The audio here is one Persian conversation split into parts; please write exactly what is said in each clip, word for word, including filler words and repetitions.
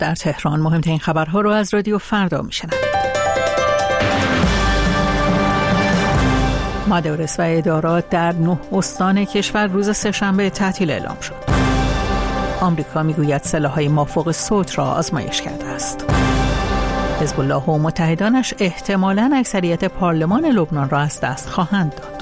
در تهران مهمترین خبرها رو از رادیو فردا میشنوید. مدارس و ادارات در نه استان کشور روز سه‌شنبه تعطیل اعلام شد. آمریکا میگوید سلاح‌های مافوق صوت را آزمایش کرده است. حزب الله و متحدانش احتمالاً اکثریت پارلمان لبنان را از دست خواهند داد.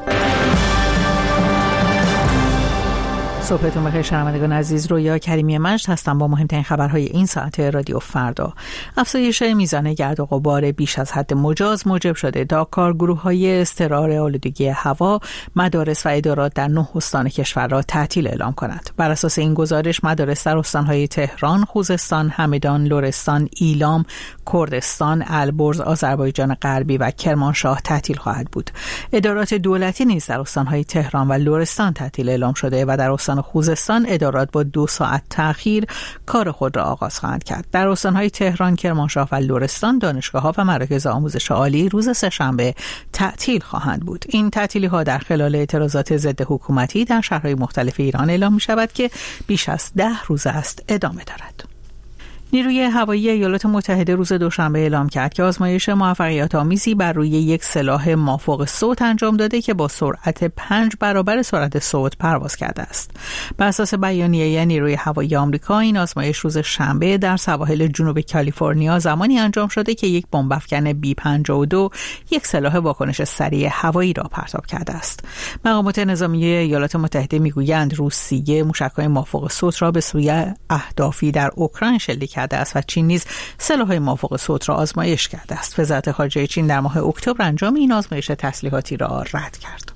صبحتون بخیر شنوندگان عزیز، رویا کریمی مجد هستم با مهمترین خبرهای این ساعت رادیو فردا. افزایش میزان گرد و غبار بیش از حد مجاز موجب شده تا کارگروه‌های اضطرار آلودگی هوا مدارس و ادارات در نه استان کشور را تعطیل اعلام کنند. بر اساس این گزارش مدارس در استان‌های تهران، خوزستان، همدان، لرستان، ایلام، کردستان، البرز، آذربایجان غربی و کرمانشاه تعطیل خواهد بود. ادارات دولتی نیز در استان‌های تهران و لرستان تعطیل اعلام شده و در استان خوزستان ادارات با دو ساعت تأخیر کار خود را آغاز خواهند کرد. در استان‌های تهران، کرمانشاه و لرستان دانشگاه‌ها و مراکز آموزش عالی روز سه‌شنبه تعطیل خواهند بود. این تعطیلی‌ها در خلال اعتراضات ضد حکومتی در شهرهای مختلف ایران اعلام می‌شود که بیش از ده روز است ادامه دارد. نیروی هوایی ایالات متحده روز دوشنبه اعلام کرد که آزمایش موفقیت آمیزی بر روی یک سلاح مافوق صوت انجام داده که با سرعت پنج برابر سرعت صوت پرواز کرده است. بر اساس بیانیه نیروی هوایی آمریکا، این آزمایش روز شنبه در سواحل جنوب کالیفرنیا زمانی انجام شده که یک بمب افکن بی پنجاه و دو یک سلاح واکنش سریع هوایی را پرتاب کرده است. مقامات نظامی ایالات متحده میگویند روسیه موشک‌های مافوق صوت را به سوی اهدافی در اوکراین شلیک کرده است و چین نیز سلاح‌های مافوق صوت را آزمایش کرده است. وزارت خارجه چین در ماه اکتبر انجام این آزمایش تسلیحاتی را رد کرد.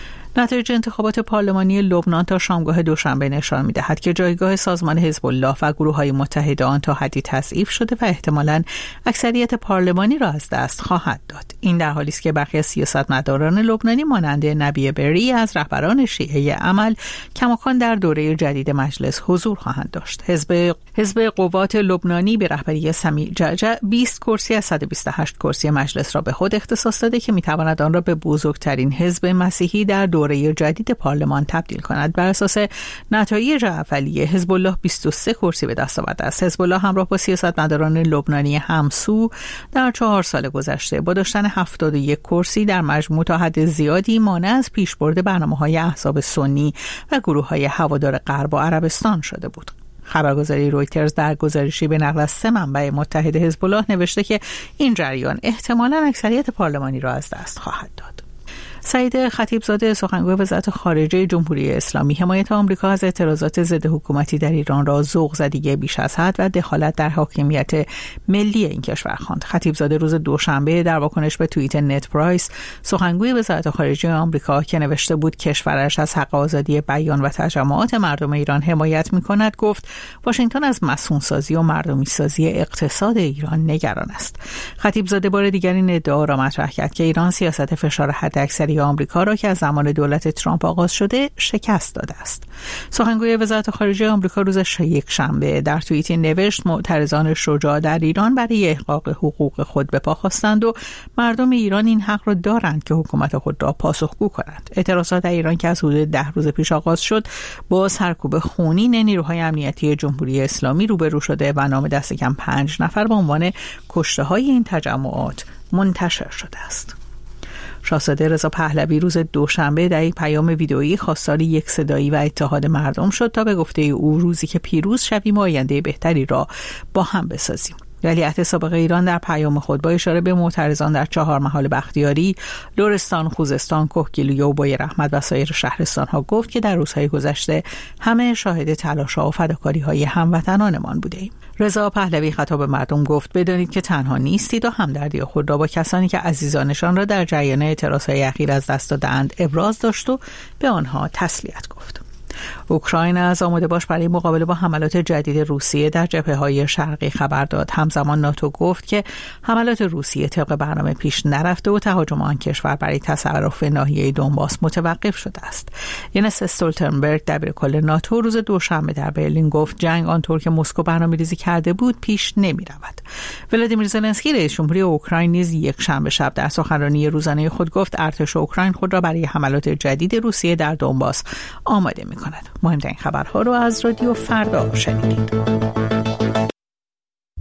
نتایج انتخابات پارلمانی لبنان تا شامگاه دوشنبه نشان می‌دهد که جایگاه سازمان حزب الله و گروه‌های متحد آن تا حدی تضعیف شده و احتمالاً اکثریت پارلمانی را از دست خواهد داد. این در حالی است که برخی از سیاستمداران لبنانی مانند نبی بری از رهبران شیعه عمل کماکان در دوره جدید مجلس حضور خواهند داشت. حزب حزب قوات لبنانی به رهبری سمیع جعجع بیست کرسی از صد و بیست و هشت کرسی مجلس را به خود اختصاص داده که می‌تواند آن را به بزرگترین حزب مسیحی در دوره جدید پارلمان تبدیل کند. بر اساس نتایج اولیه حزب الله بیست و سه کرسی به دست آورده است. حزب الله همراه با سیاستمداران لبنانی همسو در چهار سال گذشته با داشتن هفتاد و یک کرسی در مجموع تا حد زیادی مانع از پیشبرد برنامه‌های احزاب سنی و گروه‌های هوادار غرب و عربستان شده بود. خبرگزاری رویترز در گزارشی به نقل از سه منبع متحد حزب الله نوشته که این جریان احتمالاً اکثریت پارلمانی را از دست خواهد داد. سعید خطیبزاده سخنگوی وزارت خارجه جمهوری اسلامی حمایت آمریکا از اعتراضات ضد حکومتی در ایران را ذوق زدگی بیش از حد و دخالت در حاکمیت ملی این کشور خواند. خطیبزاده روز دوشنبه در واکنش به توییت نت پرایس سخنگوی وزارت خارجه آمریکا که نوشته بود کشورش از حق آزادی بیان و تجمعات مردم ایران حمایت می‌کند گفت واشنگتن از مسئول‌سازی و مردمی‌سازی اقتصاد ایران نگران است. خطیبزاده بار دیگر این ادعا را مطرح کرد که ایران سیاست فشار حداکثری آمریکا را که از زمان دولت ترامپ آغاز شده شکست داده است. سخنگوی وزارت خارجه آمریکا روز یک شنبه در توییتی نوشت معترضان شجاع در ایران برای احقاق حقوق خود به پا خواستند و مردم ایران این حق را دارند که حکومت خود را پاسخگو کنند. اعتراضات در ایران که از حدود ده روز پیش آغاز شد با سرکوب خونین نیروهای امنیتی جمهوری اسلامی روبرو شده و نام دست کم پنج نفر به عنوان کشته‌های این تجمعات منتشر شده است. شاهزاده رضا پهلوی روز دوشنبه در یک پیام ویدئویی خواستار یک صدایی و اتحاد مردم شد تا به گفته او روزی که پیروز شویم و آینده بهتری را با هم بسازیم. ولیعهد سابق ایران در پیام خود با اشاره به معترضان در چهار محال بختیاری، لرستان، خوزستان، کهگیلویه و بوی رحمت و سایر شهرستان‌ها گفت که در روزهای گذشته همه شاهد تلاش‌ها و فداکاری‌های هموطنانمان بودیم. رضا پهلوی خطاب مردم گفت بدانید که تنها نیستید و همدردی خود را با کسانی که عزیزانشان را در جریان اعتراضهای اخیر از دست دادند ابراز داشت و به آنها تسلیت گفت. اوکراین از آماده باش برای مقابله با حملات جدید روسیه در جبهه‌های شرقی خبر داد. همزمان ناتو گفت که حملات روسیه طبق برنامه پیش نرفته و تهاجم آن کشور برای تصرف ناحیه دونباس متوقف شده است. ینس استولتنبرگ دبیرکل ناتو روز دوشنبه در برلین گفت جنگ آنطور که مسکو برنامه‌ریزی کرده بود پیش نمی‌رود. ولادیمیر زلنسکی رئیس جمهوری اوکراین نیز یک شنبه شب در سخنرانی روزانه خود گفت ارتش اوکراین خود را برای حملات جدید روسیه در دونباس آماده می‌کند. مهمترین خبرها رو از رادیو فردا شنیدید.